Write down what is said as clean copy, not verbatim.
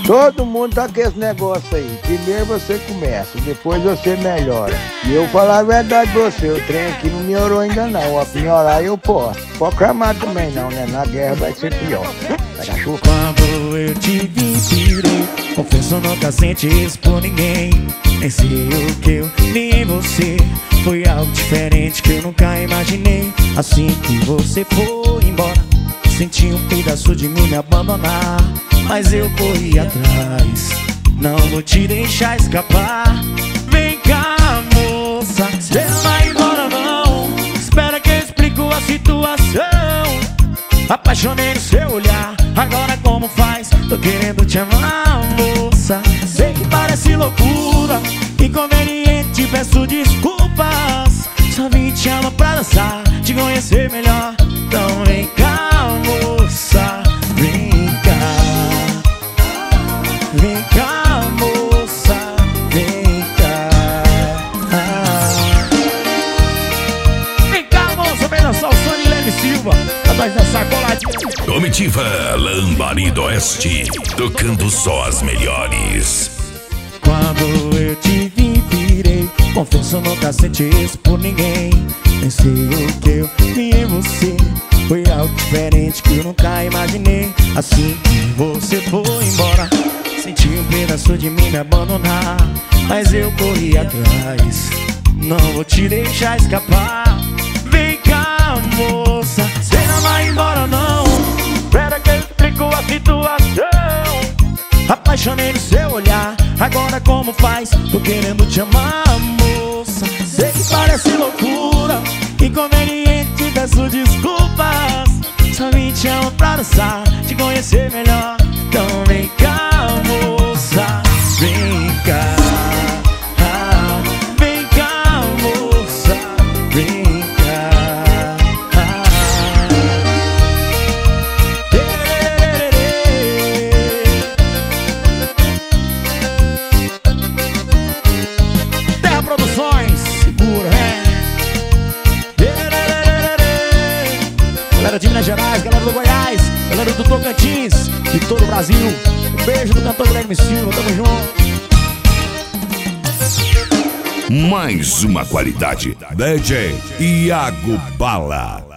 Todo mundo tá com esse negócio aí. Primeiro você começa, depois você melhora. E eu falar a verdade pra você, o trem aqui não melhorou ainda não. A piorar eu posso. Pode clamar também não, né? Na guerra vai ser pior. Quando eu te vi, virei. Confesso, nunca senti isso por ninguém. Nem sei o que eu vi em você. Foi algo diferente que eu nunca imaginei. Assim que você foi embora, senti um pedaço de mim me abandonar. Mas eu corri atrás, não vou te deixar escapar. Vem cá, moça, você não vai embora não. Espera que eu explico a situação. Apaixonei no seu olhar, agora como faz? Tô querendo te amar, moça. Sei que parece loucura, inconveniente, peço desculpas. Só vim te amar pra dançar, te conhecer melhor. Então vem cá, moça, vem cá. Vem cá, moça, vem cá. Vem cá, moça, vem dançar o som de Leme Silva. Pra nós dançar coladinha. Comitiva Lambari do Oeste, tocando só as melhores. Quando eu te vi, virei. Confesso, nunca senti isso por ninguém. Nem sei o que eu vi em você. Foi algo diferente que eu nunca imaginei. Assim que você foi embora, senti um pedaço de mim me abandonar. Mas eu corri atrás, não vou te deixar escapar. Vem cá, moça, você não vai embora não. Espera que eu explico a situação. Apaixonei no seu olhar, agora como faz? Tô querendo te amar, moça. Sei que parece loucura, inconveniente, peço desculpas. Só vim te amar pra dançar, te conhecer melhor. Então vem cá, moça, vem cá. Vem cá, moça, vem cá. Terra Produções, segura, galera de Minas Gerais, galera do Goiás, galera do Tocantins, de todo o Brasil. Um beijo do cantor Guilherme Silva, tamo junto. Mais uma qualidade. DJ Iago Bala.